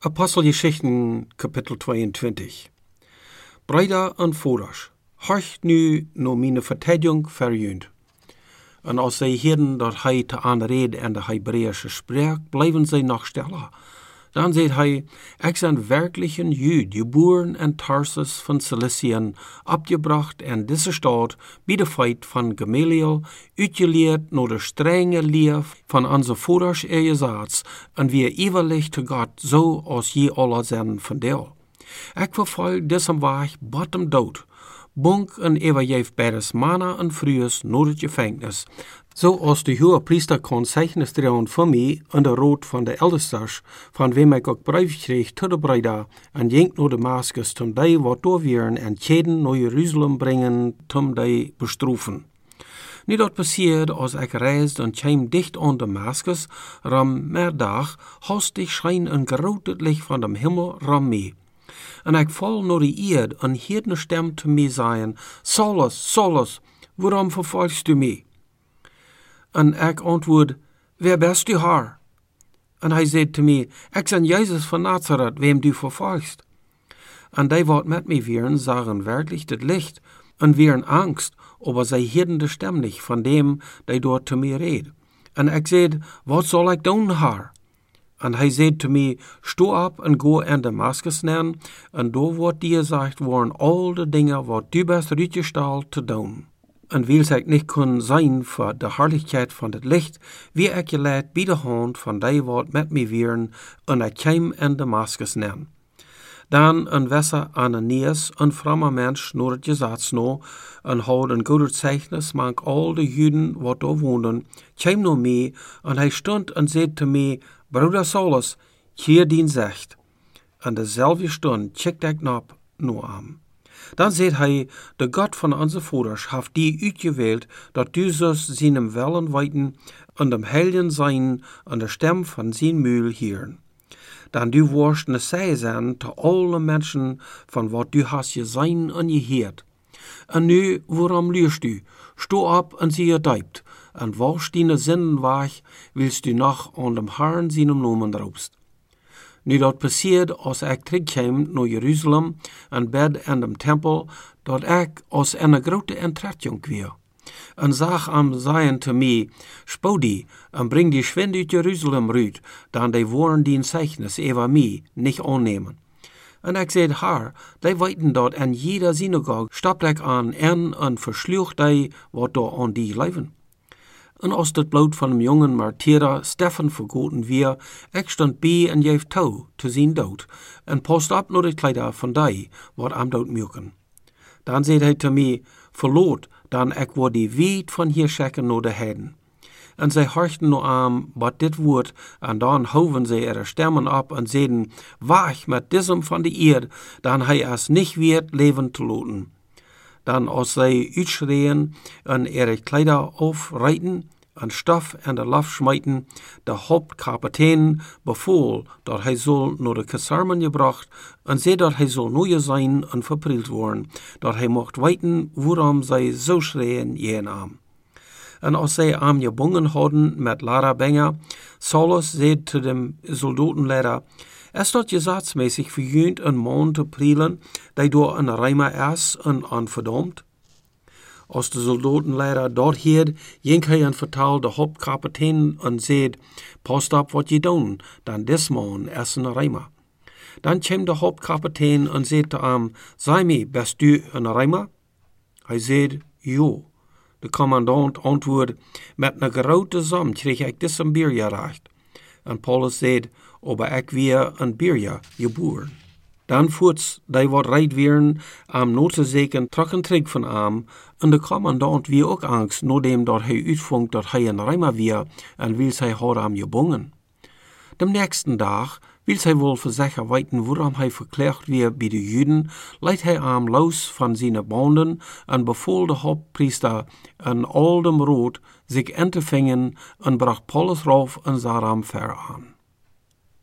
Apostelgeschichten, Kapitel 22. Brüder en vaders, horcht nu no meine Verteidigung verjunt. En als zij horen dat hij te aanreden en de Hebreeuwse spreekt, blijven zij nog stiller. Dan zegt hij, ik ben werkelijk een Jood, geboren in Tarsus van Ciliciën, opgebracht in deze stad, bij de feit van Gamaliel, uitgeleerd naar de strenge leer van onze vaders Eliezaars, en weer eeuwig te God, zo als je alle zijn vandeel. Ik vervolg deze weg bottom dood, bunk en eeuwig beides manna en vrues naar het gevangenis, zoals de hoge priester kon zeichnis trouwen voor mij en de rood van de eldesters, van wem ik ook brief kreeg tot de bruida, en ging naar Damascus, tom die wat doorweren en tjeden naar Jeruzalem brengen, tom die bestroeven. Nu dat passeerde als ik reisde en kwam dicht aan Damascus, ram middag, hastig schijn een groot licht van de hemel ram mee. En ik val naar de eerd en hoorde een stem te mij zeggen, Saulus, Saulus, waarom vervolgst u mij? En ik antwoord, wer bist u haar? En hij zei te mij, ik ben Jezus van Nazareth, wem du vervolgst. En die wat met mij wieren, zagen werkelijk het licht en wieren angst, aber zij hielden de stem niet van dem, die door te mij reed. En ik zei, wat zal ik doen, haar? En hij zei te mij, sto op en go in Damascus neer, en door wordt die gezegd worden al de dingen wat du best uitgesteld te doen. En wil ik niet kunnen zijn voor de herrlijkheid van het licht, wie ik je leid bij de hand van die wat met mij wieren, en ik kwam in Damascus neer. Dan een wisse Ananias, een vrome mens, naar het gezet en had een goede zeichnis, mank al de Juden wat daar woonden, kwam naar mij, en hij stond en zei te mij, Bruder Saulus, keer dien zegt. En dezelfde stund checkt ik naar hem. Dan zei hij, de God van onze vaders heeft die uitgewählt, dat du zus zijn willen weten en dem heiligen zijn en de stem van zijn muil hieren. Dan du worst ne zij zijn te alle mensen van wat du hast gezien en gehoord. En nu, waarom luurst u? Sto op en zie je dijpt, en wasch die zinnen weg, willst du nog aan dem Herrn zijn nomen roepst. Nu dat passeerde als ik terugkwam naar Jeruzalem en bed in dem tempel, dat ik als een grote entretting kwam. En zag hem zeggen te mij, spouw die en breng die schwind uit Jeruzalem uit, dan die woorden die zeichnis over mij niet aannemen. En ik zei haar, die weten dat in jeder synagoge stapte ik aan en versloeg die wat daar aan die leven. En als het bloed van een jongen martyrer Stefan vergoten weer, ik stond bij en geef touw te zijn dood, en post op naar de kleider van die, wat am dood muken. Dan zei hij te mij, verloot, dan ik word die wiet van hier schikken naar de heiden. En zij horchten naar aan wat dit woord, en dan hoven zij ihre stemmen op en zeiden, waag met diesem van de eerd, dan hij es niet weer leven te laten. Dan als zij uitschreien en ihre kleider aufreiten en stof in de laf smijten, de hoofdkapitein bevoel dat hij zal naar de kazarmen gebracht en zei dat hij zal nooit zijn en verprild worden, dat hij mocht weten waarom zij zo schreien jeenaam. En als zij hem gebonden hadden met Lara Benger, Saulus zei te dem soldatenleider, is dat gezatsmäßig verjunt een man te prielen, die door een rijmer is en aanverdomd? Als de soldatenleider dat heerd, ging hij en vertelde de hoofdkapitein en zei, pas op wat je doen, dan des man is een rijmer. Dan kwam de hoofdkapitein en zei te hem, zei mij, bist du een rijmer? Hij zei, jo. De commandant antwoordde, met een grote som kreeg ik dit een bierjaar recht. En Paulus zei, aber ik weer een bierjaar geboren. Dan voets die wat rijd wieren, am notezeken trokken terug van hem, en de commandant wie ook angst, nadat dat hij uitvond dat hij een rijmer weer, en wil zij had hem gebonden. De nächsten dag wil zij wel voor zich weten waarom hij verklaard weer bij de Juden, leidt hij hem los van zijn banden en bevoel de hoofdpriester en al dem rood zich in te vingen en bracht Paulus rauf en zag hem ver aan.